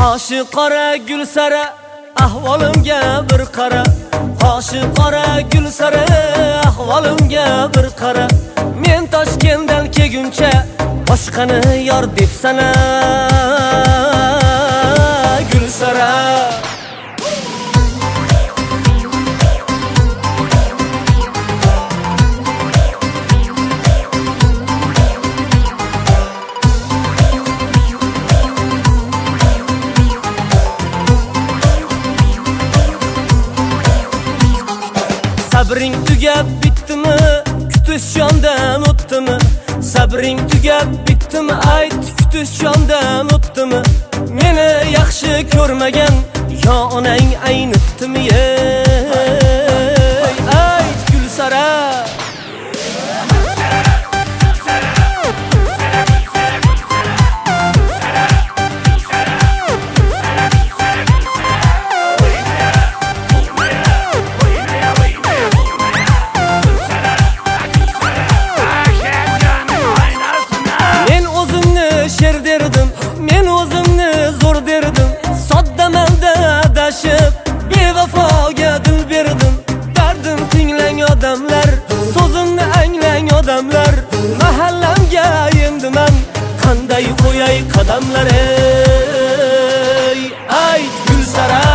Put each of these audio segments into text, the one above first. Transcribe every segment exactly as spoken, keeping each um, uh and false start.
Qoshi qora gul sara ahvolimga bir qara. Qoshi qora gul sara ahvolimga bir qara. Men Toshkentdan kelguncha boshqani yor deb sana gul sara. Sabring tugab bitdimi? Kutish jondan o'tdimi? Sabring tugab bitdimi? Ayt, kutish jondan o'tdimi? Meni yaxshi ko'rmagan yo onang aynitdimi? Ayt gul sara. Men o'zimni zo'r derdim, soddamalda adashib bevafoga dil berdim. Dardim tinglang odamlar, so'zimni anglang odamlar. Mahallamga endi men qanday qo'yay qadamlar? Ey ayt gul sara.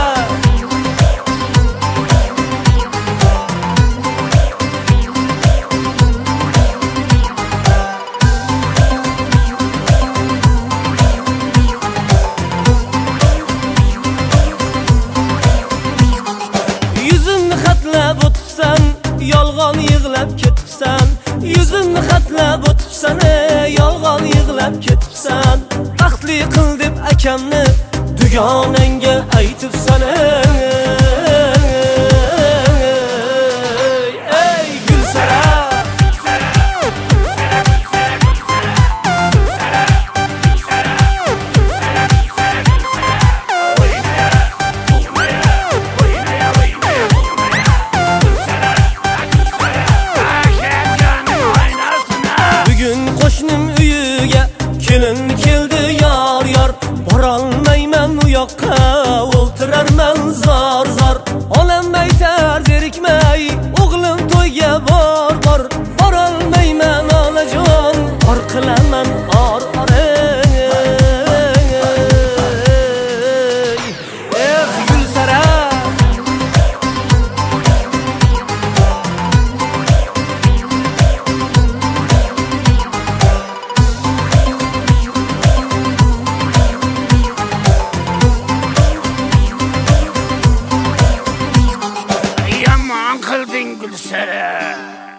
Yolg'on yig'lab ketibsan, yuzimni xatlab o'tibsan, yolg'on yig'lab ketibsan. Baxtli qil deb akamni dugonangga aytibsan. Ey gul sara. Qo'shnim uyiga kelin keldi yor yor. Borolmayman u yoqqa, o'ltirarman zor zor. Onam aytar zerikmay, o'g'lim to'yga bor bor. Borolmayman onajon, or qilaman or or. Eh gul sara. Qilding gul sara.